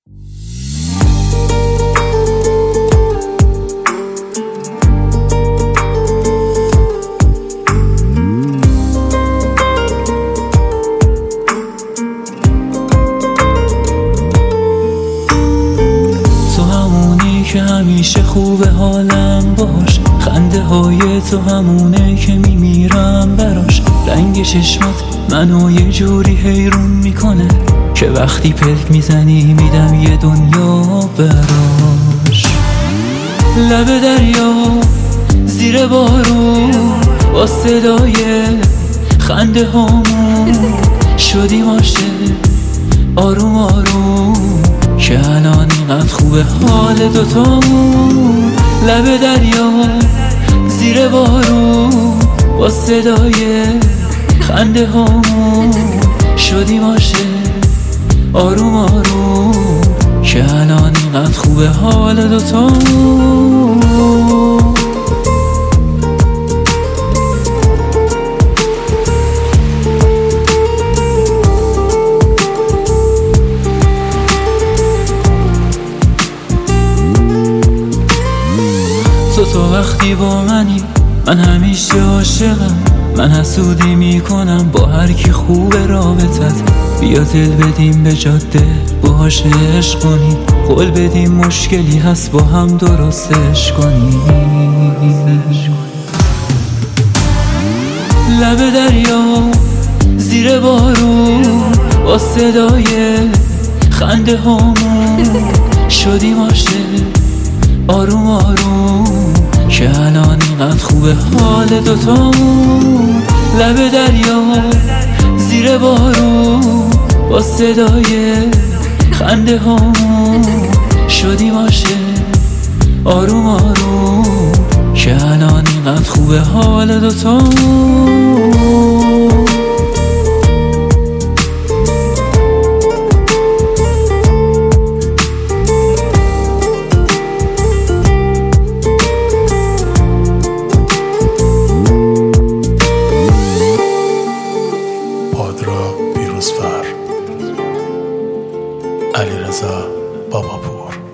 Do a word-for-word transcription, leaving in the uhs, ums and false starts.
که همیشه خوب حالم باش، خنده های تو همونه که میمیرم براش. رنگ چشمات منو یه جوری حیرون میکنه که وقتی پلک میزنی میدم یه دنیا براش. لب دریا زیر بارون با صدای خنده هامون شدیم عاشق آروم آروم که الان اینقدر خوبه حال دوتامون. لب دریا زیر بارون با صدای خنده هامون شدیم عاشق آروم آروم که الان اینقدر خوبه حال دوتامون. تو تو وقتی با منی من همیشه عاشقم، من حسودی میکنم با هر کی خوبه رابطت. بیا دل بدیم به جاده باهاش عشق کنیم، قول بدیم مشکلی هست با هم درستش کنیم. لب دریا زیر بارون با صدای خنده هامون شدیم عاشق آروم آروم که الان اینقدر خوبه حال دوتامون. لب دریا زیر بارون با صدای خنده هامون شدیم عاشق آروم آروم که الان اینقدر خوبه حال دوتامون. پادرا پیروزفر، علیرضا باباپور.